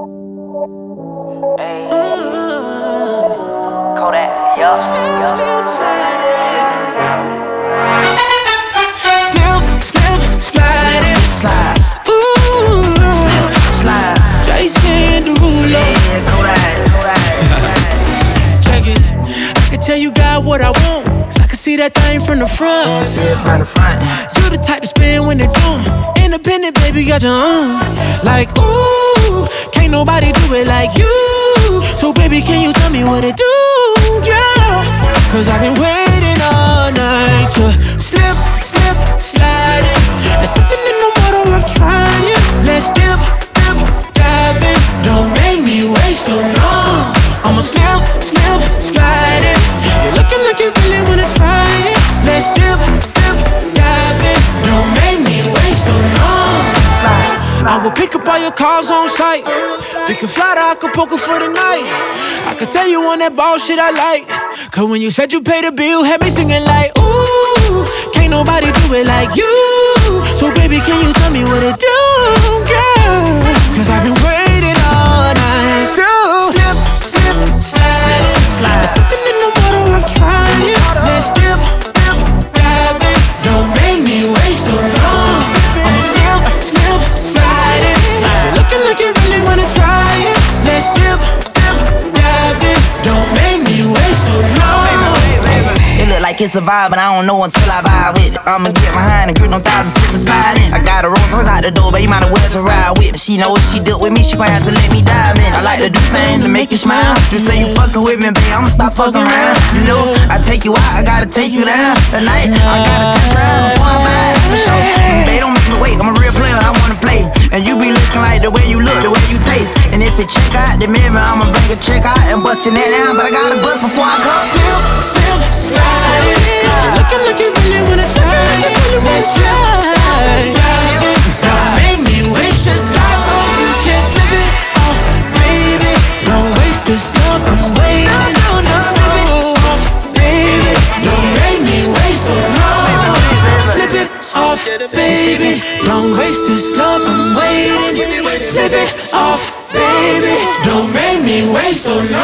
Hey, Kodak, yup. Slip, slide. Ooh, Slide. Jason Derulo. Yeah, Kodak. Check it. I can tell you got what I want, 'cause I can see that thing from the front. See it from the front. You the type to spin when they're doing. Independent, baby, got your own. Like, ooh, can't nobody do it like you. So, baby, can you tell me what to do, yeah? 'Cause I've been waiting all night to slip, slide. There's something in the water worth trying. Let's dip, dive in. Don't make me wait so long. I'ma slip, slide it. You're looking like you really wanna try it. Let's dip, dive in. Don't make me wait so long. I will pick up all your calls on site. We can fly to Acapulco for the night. I can tell you on that ball shit I like. 'Cause when you said you paid the bill, had me singing like, ooh, can't nobody do it like you. So baby, can you tell me what to do, girl? 'Cause I've been waiting all night to slip, slide. There's something in the water worth trying. Let's dip, dive in. Don't make me wait so long. I'ma slide it. You're looking like you really wanna try it. Let's dip, dive in. Don't make me wait so long. It look like it's a vibe, but I don't know until I vibe with it. I'ma get behind and grip no thousand slip and slide in. I got a Rolls Royce out the door, but you might as well to ride with it. She know if she do with me, she gon' have to let me dive in. I like to do things to make you smile. Just say you fucking with me, babe, I'ma stop fucking around. You know, I take you out, I gotta take you down. Tonight, I gotta test drive before I buy it, for sure. They don't make me wait, I'm a real player, I wanna play. And you be looking like the way you look, the way you taste. And if it check out the mirror, I'ma bring a check out and bust your neck down. But I gotta bust before I come. Slip, slide it. You're looking like you really wanna try it. Let's try. Don't make me waste your slide so you can slip it off, baby. Don't waste this love, I'm waiting. Slip it off, baby. Don't make me wait so long. Slip it off, baby. Don't waste this love, I'm waiting. Slip it off, baby. Don't make me wait so long.